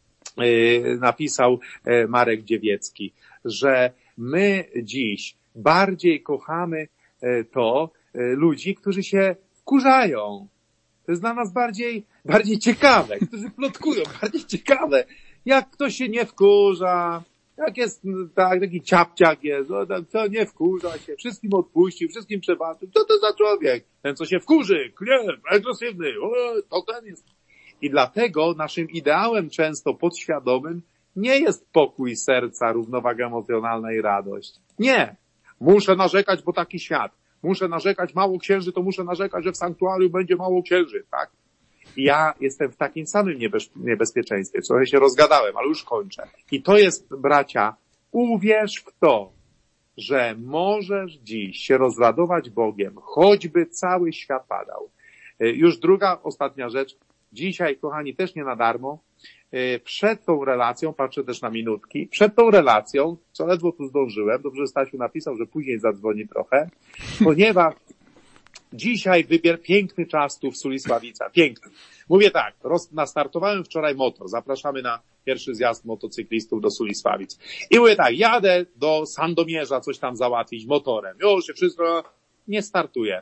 napisał Marek Dziewiecki, że my dziś bardziej kochamy to ludzi, którzy się wkurzają. To jest dla nas bardziej, bardziej ciekawe, którzy plotkują, bardziej ciekawe. Jak ktoś się nie wkurza, jak jest tak, taki ciapciak jest, no, co nie wkurza się, wszystkim odpuścił, wszystkim przebaczył. Co to za człowiek? Ten, co się wkurzy, gniew, agresywny, o, to ten jest. I dlatego naszym ideałem często podświadomym nie jest pokój serca, równowaga emocjonalna i radość. Nie. Muszę narzekać, bo taki świat. Muszę narzekać, mało księży, to muszę narzekać, że w sanktuarium będzie mało księży, tak? I ja jestem w takim samym niebez, niebezpieczeństwie. Trochę się rozgadałem, ale już kończę. I to jest, bracia, uwierz w to, że możesz dziś się rozradować Bogiem, choćby cały świat padał. Już druga, ostatnia rzecz. Dzisiaj, kochani, też nie na darmo, przed tą relacją, patrzę też na minutki, przed tą relacją, co ledwo tu zdążyłem, dobrze, że Stasiu napisał, że później zadzwoni trochę, ponieważ dzisiaj wybier piękny czas tu w Sulisławica, piękny. Mówię tak, roz, nastartowałem wczoraj motor, zapraszamy na pierwszy zjazd motocyklistów do Sulisławic. I mówię tak, jadę do Sandomierza coś tam załatwić motorem, już się wszystko, nie startuję.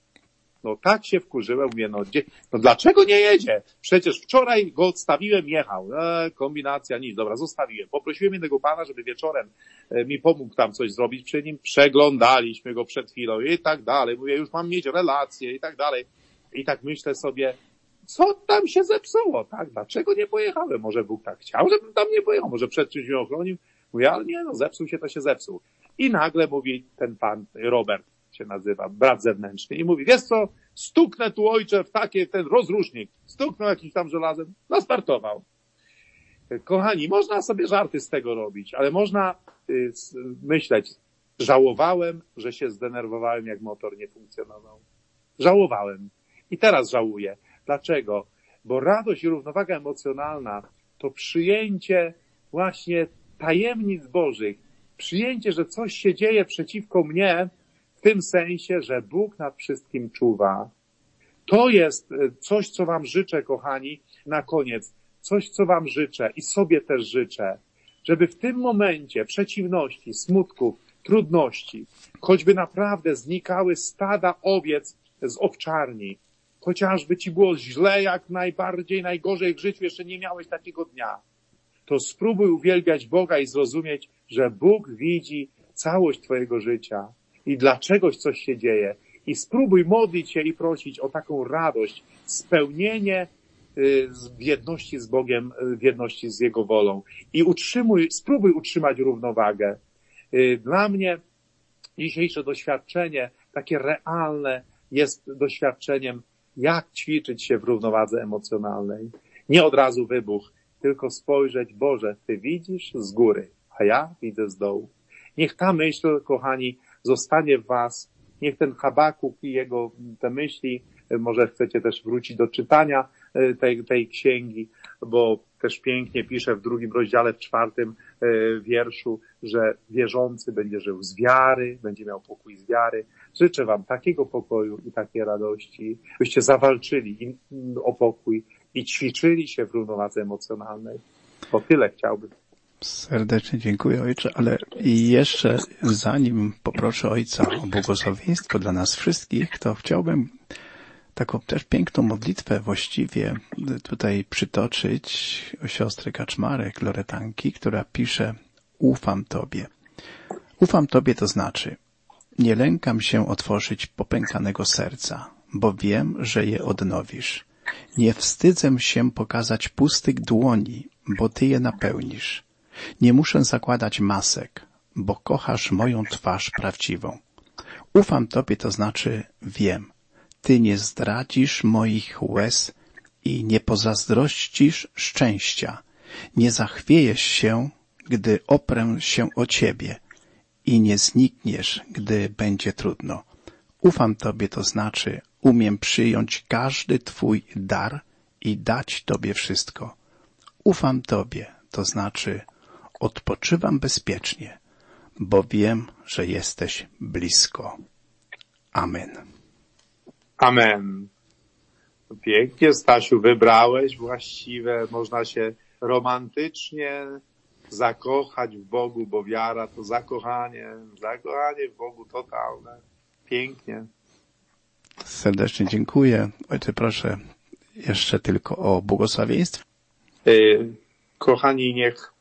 No tak się wkurzyłem, mówię, no, gdzie, no dlaczego nie jedzie? Przecież wczoraj go odstawiłem, jechał. E, kombinacja, nic, dobra, zostawiłem. Poprosiłem jednego pana, żeby wieczorem e, mi pomógł tam coś zrobić przy nim. Przeglądaliśmy go przed chwilą i tak dalej. Mówię, już mam mieć relacje i tak dalej. I tak myślę sobie, co tam się zepsuło, tak? Dlaczego nie pojechałem? Może Bóg tak chciał, żebym tam nie pojechał. Może przed czymś mnie ochronił. Mówię, ale nie, no zepsuł się, to się zepsuł. I nagle mówi ten pan, Robert się nazywa, brat zewnętrzny, i mówi, wiesz co, stuknę tu, ojcze, w takie, ten rozrusznik, stuknął jakimś tam żelazem, nastartował. Kochani, można sobie żarty z tego robić, ale można y, myśleć, żałowałem, że się zdenerwowałem, jak motor nie funkcjonował. Żałowałem. I teraz żałuję. Dlaczego? Bo radość i równowaga emocjonalna to przyjęcie właśnie tajemnic Bożych, przyjęcie, że coś się dzieje przeciwko mnie, w tym sensie, że Bóg nad wszystkim czuwa. To jest coś, co wam życzę, kochani, na koniec. Coś, co wam życzę i sobie też życzę. Żeby w tym momencie przeciwności, smutków, trudności, choćby naprawdę znikały stada owiec z owczarni, chociażby ci było źle, jak najbardziej, najgorzej w życiu, jeszcze nie miałeś takiego dnia, to spróbuj uwielbiać Boga i zrozumieć, że Bóg widzi całość twojego życia i dlaczegoś coś się dzieje. I spróbuj modlić się i prosić o taką radość, spełnienie w jedności z Bogiem, w jedności z Jego wolą. I utrzymuj, spróbuj utrzymać równowagę. Dla mnie dzisiejsze doświadczenie, takie realne, jest doświadczeniem, jak ćwiczyć się w równowadze emocjonalnej. Nie od razu wybuch, tylko spojrzeć, Boże, Ty widzisz z góry, a ja widzę z dołu. Niech ta myśl, kochani, zostanie w was. Niech ten Habakuk i jego te myśli, może chcecie też wrócić do czytania tej, tej księgi, bo też pięknie pisze w drugim rozdziale, w czwartym wierszu, że wierzący będzie żył z wiary, będzie miał pokój z wiary. Życzę wam takiego pokoju i takiej radości, byście zawalczyli o pokój i ćwiczyli się w równowadze emocjonalnej. Bo tyle chciałbym. Serdecznie dziękuję, ojcze, ale jeszcze zanim poproszę ojca o błogosławieństwo dla nas wszystkich, to chciałbym taką też piękną modlitwę właściwie tutaj przytoczyć o siostry Kaczmarek, Loretanki, która pisze: ufam Tobie. Ufam Tobie to znaczy, nie lękam się otworzyć popękanego serca, bo wiem, że je odnowisz. Nie wstydzę się pokazać pustych dłoni, bo Ty je napełnisz. Nie muszę zakładać masek, bo kochasz moją twarz prawdziwą. Ufam Tobie, to znaczy wiem. Ty nie zdradzisz moich łez i nie pozazdrościsz szczęścia. Nie zachwiejesz się, gdy oprę się o Ciebie i nie znikniesz, gdy będzie trudno. Ufam Tobie, to znaczy umiem przyjąć każdy Twój dar i dać Tobie wszystko. Ufam Tobie, to znaczy odpoczywam bezpiecznie, bo wiem, że jesteś blisko. Amen. Amen. Pięknie, Stasiu, wybrałeś właściwe, można się romantycznie zakochać w Bogu, bo wiara to zakochanie, zakochanie w Bogu totalne. Pięknie. Serdecznie dziękuję. Ojcze, proszę jeszcze tylko o błogosławieństwie. Yy, kochani, niech,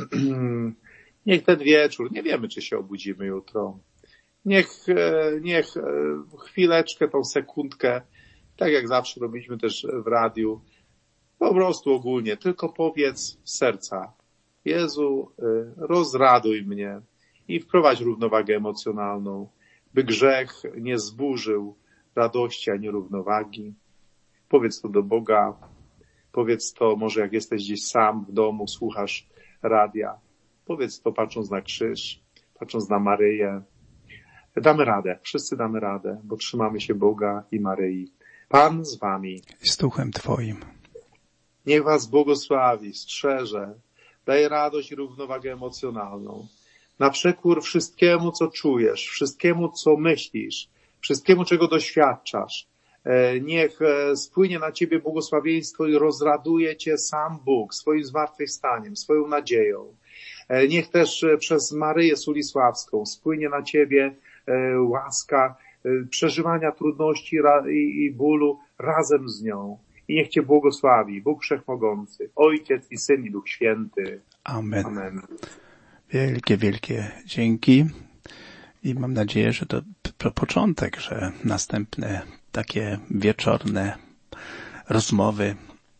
niech ten wieczór, nie wiemy, czy się obudzimy jutro, niech, niech chwileczkę, tą sekundkę, tak jak zawsze robiliśmy też w radiu, po prostu ogólnie, tylko powiedz z serca: Jezu, rozraduj mnie i wprowadź równowagę emocjonalną, by grzech nie zburzył radości ani równowagi. Powiedz to do Boga, powiedz to może jak jesteś gdzieś sam w domu, słuchasz radia. Powiedz to patrząc na krzyż, patrząc na Maryję. Damy radę, wszyscy damy radę, bo trzymamy się Boga i Maryi. Pan z wami. Z duchem Twoim. Niech was błogosławi, strzeże, daje radość i równowagę emocjonalną. Na przekór wszystkiemu, co czujesz, wszystkiemu, co myślisz, wszystkiemu, czego doświadczasz. Niech spłynie na ciebie błogosławieństwo i rozraduje cię sam Bóg swoim zmartwychwstaniem, swoją nadzieją. Niech też przez Maryję Sulisławską spłynie na ciebie łaska przeżywania trudności i bólu razem z nią. I niech cię błogosławi Bóg Wszechmogący, Ojciec i Syn i Duch Święty. Amen. Amen. Wielkie, wielkie dzięki. I mam nadzieję, że to p- początek, że następne takie wieczorne rozmowy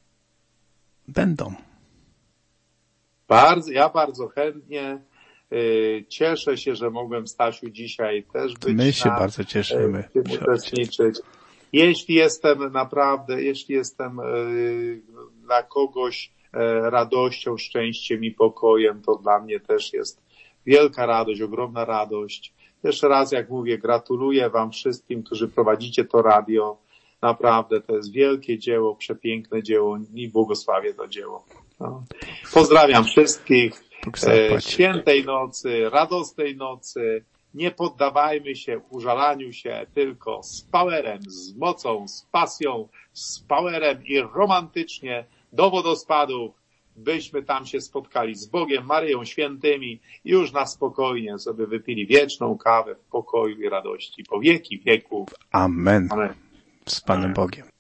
będą. Bardzo, ja bardzo chętnie y, cieszę się, że mogłem, Stasiu, dzisiaj też być. My się na, bardzo cieszymy. y, tym uczestniczyć. Jeśli jestem naprawdę, jeśli jestem y, dla kogoś y, radością, szczęściem i pokojem, to dla mnie też jest wielka radość, ogromna radość. Jeszcze raz, jak mówię, gratuluję wam wszystkim, którzy prowadzicie to radio. Naprawdę, to jest wielkie dzieło, przepiękne dzieło i błogosławię to dzieło. No. Pozdrawiam wszystkich. E, świętej nocy, radosnej nocy. Nie poddawajmy się użalaniu się, tylko z powerem, z mocą, z pasją, z powerem i romantycznie do wodospadów, byśmy tam się spotkali z Bogiem, Maryją, świętymi i już na spokojnie sobie wypili wieczną kawę w pokoju i radości po wieki wieków. Amen. Amen. Z Panem Amen. Bogiem.